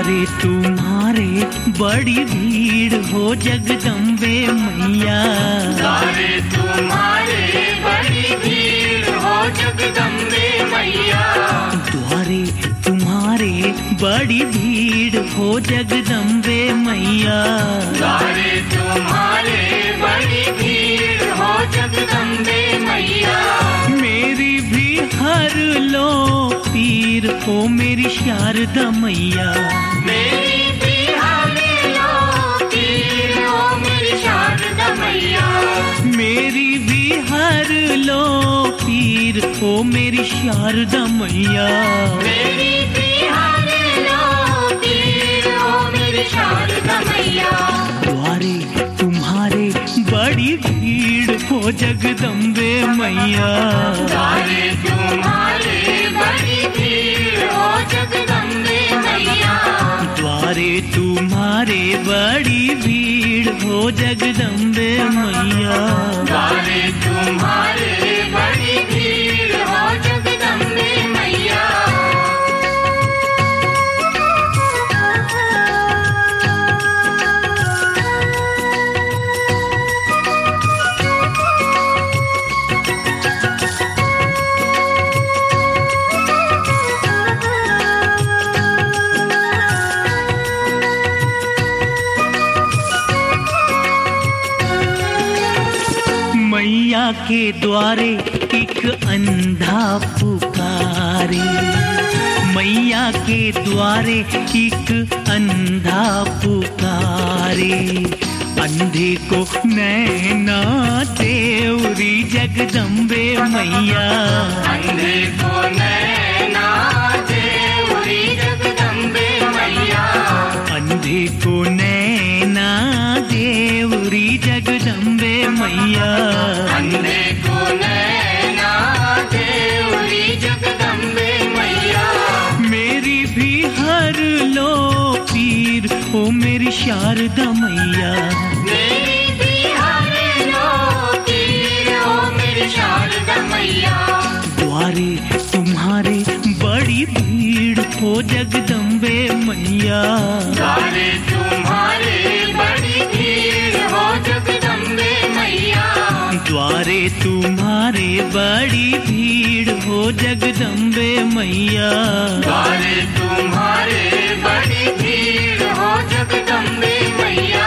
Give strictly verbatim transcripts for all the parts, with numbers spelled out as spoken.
द्वारे तुम्हारे बड़ी भीड़ हो जगदम्बे मैया। द्वारे तुम्हारे बड़ी भीड़ हो जगदम्बे मैया। द्वारे तुम्हारे बड़ी भीड़ हो जगदम्बे मैया। द्वारे तुम्हारे बड़ी भीड़ हो जगदम्बे मैया। मेरी भी हर लो पीर हो मेरी शारदा मैया। मेरी भी हर लो पीर हो मेरी शारदा मैया। मेरी भी हर लो पीर हो मेरी शारदा मैया। मेरी भी हर लो पीर हो मेरी शारदा मैया। द्वारे तुम्हारे बड़ी भीड़ हो जगदम्बे मैया। द्वारे तुम्हारे बड़ी भीड़ हो जगदम्बे मैया। द्वारे तुम्हारे बड़ी भीड़ हो जगदम्बे मैया। द्वारे तुम्हारे बड़ी भीड़ हो जगदम्बे मैया। मैया के द्वारे एक अंधा पुकारे। मैया के द्वारे एक अंधा पुकारे। अंधे को नैना देवरी जगदम्बे मैया। अंधे को नैना देवरी जगदम्बे मैया। अंधे को नैना देवरी जगदम्बे मैया। अंधे को नैना देवरी जगदम्बे मैया। मेरी भी हर लो पीर हो मेरी शारदा मैया। मेरी भी हर लो पीर हो मेरी शारदा मैया। द्वारे तुम्हारे बड़ी भीड़ हो जगदम्बे मैया। द्वारे तुम्हारे बड़ी भीड़ हो जगदम्बे मैया। द्वारे तुम्हारे बड़ी भीड़ हो जगदम्बे मैया। द्वारे तुम्हारे बड़ी भीड़ हो जगदम्बे मैया।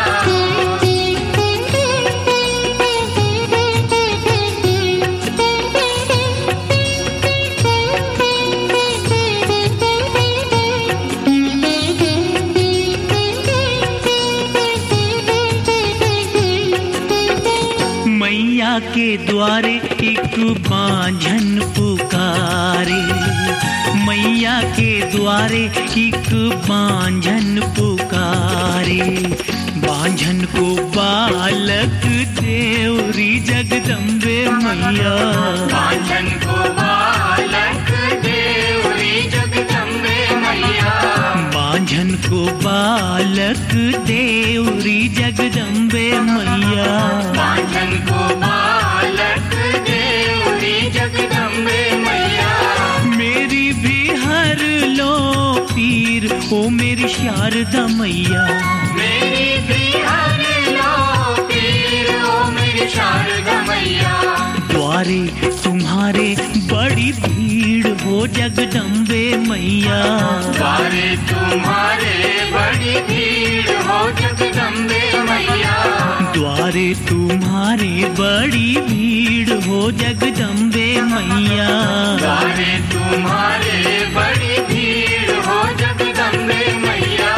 मैया के द्वारे एक बांझन पुकारे। मैया के द्वारे एक बांझन पुकारे। बांझन को बालक देवरी जगदम्बे मैया। बांझन को बालक देवरी जगदम्बे मैया। बांझन को बालक देवरी जगदम्बे मैया। बांझन को बालक देवरी जगदम्बे मैया। मेरी भी हर लो पीर हो मेरी शारदा मैया। मेरी भी हर लो पीर हो मेरी शारदा मैया। द्वारे तुम्हारे बड़ी भीड़ हो जगदम्बे मैया। द्वारे तुम्हारे बड़ी भीड़ हो जगदम्बे मैया। द्वारे तुम्हारे बड़ी भीड़ हो जगदम्बे मैया। द्वारे तुम्हारे बड़ी भीड़ हो जगदम्बे मैया।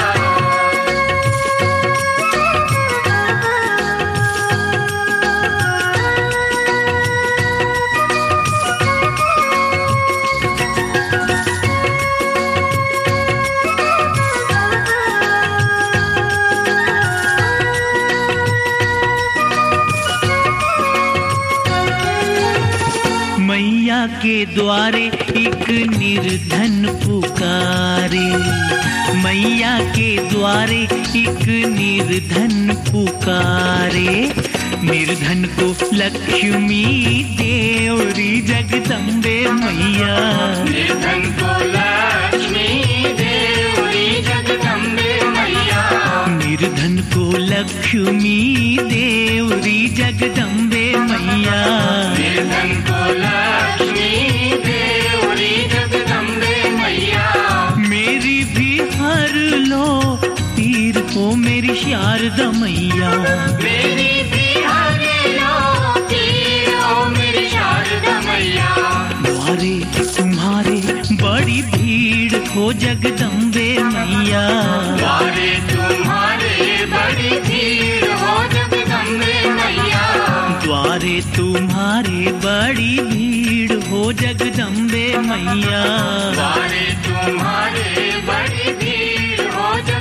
मैया के द्वारे एक निर्धन पुकारे। मैया के द्वारे एक निर्धन पुकारे। निर्धन को लक्ष्मी देवरी जगदम्बे मैया। निर्धन को लक्ष्मी देवरी जगदम्बे निर्धन को लक्ष्मी देवरी जगदम्बे मैया। निर्धन को लक्ष्मी देवरी जगदम्बे मैया। मेरी भी हर लो पीर हो मेरी शारदा मैया। मेरी भी हर लो पीर हो मेरी शारदा मैया। द्वारे तुम्हारे बड़ी भीड़ हो जगदम्बे मैया। द्वारे तुम्हारे बड़ी भीड़ हो जगदम्बे मैया। द्वारे तुम्हारे बड़ी भीड़ हो जगदम्बे मैया। द्वारे तुम्हारे बड़ी भीड़ हो जगदम्बे